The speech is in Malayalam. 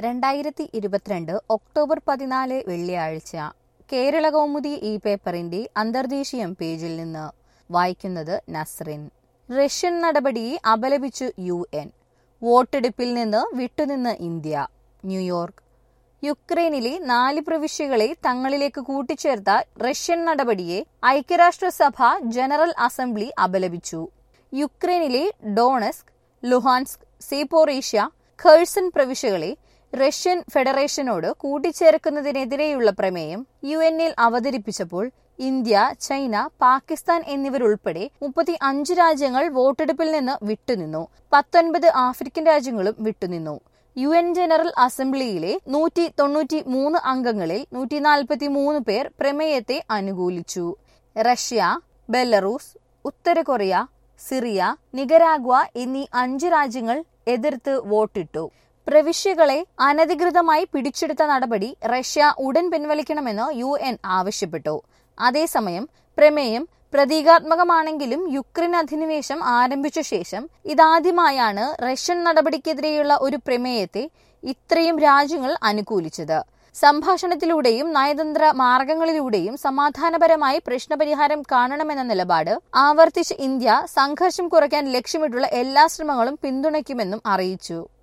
2022 ഒക്ടോബർ 14 വെള്ളിയാഴ്ച കേരള കൗമുദി ഈ പേപ്പറിന്റെ അന്തർദേശീയം പേജിൽ നിന്ന് വായിക്കുന്നത് നസ്റിൻ. റഷ്യൻ നടപടിയെ അപലപിച്ചു UN. വോട്ടെടുപ്പിൽ നിന്ന് വിട്ടുനിന്ന് ഇന്ത്യ. ന്യൂയോർക്ക്. യുക്രൈനിലെ 4 പ്രവിശ്യകളെ തങ്ങളിലേക്ക് കൂട്ടിച്ചേർത്ത റഷ്യൻ നടപടിയെ ഐക്യരാഷ്ട്രസഭ ജനറൽ അസംബ്ലി അപലപിച്ചു. യുക്രൈനിലെ ഡോണസ്ക്, ലുഹാൻസ്ക്, സേപ്പോറേഷ്യ, ഖേഴ്സൺ പ്രവിശ്യകളെ റഷ്യൻ ഫെഡറേഷനോട് കൂട്ടിച്ചേർക്കുന്നതിനെതിരെയുള്ള പ്രമേയം UN-ൽ അവതരിപ്പിച്ചപ്പോൾ ഇന്ത്യ, ചൈന, പാകിസ്ഥാൻ എന്നിവരുൾപ്പെടെ 35 രാജ്യങ്ങൾ വോട്ടെടുപ്പിൽ നിന്ന് വിട്ടുനിന്നു. 19 ആഫ്രിക്കൻ രാജ്യങ്ങളും വിട്ടുനിന്നു. UN ജനറൽ അസംബ്ലിയിലെ 193 അംഗങ്ങളിൽ 143 പേർ പ്രമേയത്തെ അനുകൂലിച്ചു. റഷ്യ, ബെലറൂസ്, ഉത്തര കൊറിയ, സിറിയ, നികരാഗ്വ എന്നീ 5 രാജ്യങ്ങൾ എതിർത്ത് വോട്ടിട്ടു. പ്രവിശ്യകളെ അനധികൃതമായി പിടിച്ചെടുത്ത നടപടി റഷ്യ ഉടൻ പിൻവലിക്കണമെന്ന് UN ആവശ്യപ്പെട്ടു. അതേസമയം പ്രമേയം പ്രതീകാത്മകമാണെങ്കിലും യുക്രൈൻ അധിനിവേശം ആരംഭിച്ച ശേഷം ഇതാദ്യമായാണ് റഷ്യൻ നടപടിക്കെതിരെയുള്ള ഒരു പ്രമേയത്തെ ഇത്രയും രാജ്യങ്ങൾ അനുകൂലിച്ചത്. സംഭാഷണത്തിലൂടെയും നയതന്ത്ര മാർഗങ്ങളിലൂടെയും സമാധാനപരമായി പ്രശ്നപരിഹാരം കാണണമെന്ന നിലപാട് ആവർത്തിച്ച് ഇന്ത്യ സംഘർഷം കുറയ്ക്കാൻ ലക്ഷ്യമിട്ടുള്ള എല്ലാ ശ്രമങ്ങളും പിന്തുണയ്ക്കുമെന്നും അറിയിച്ചു.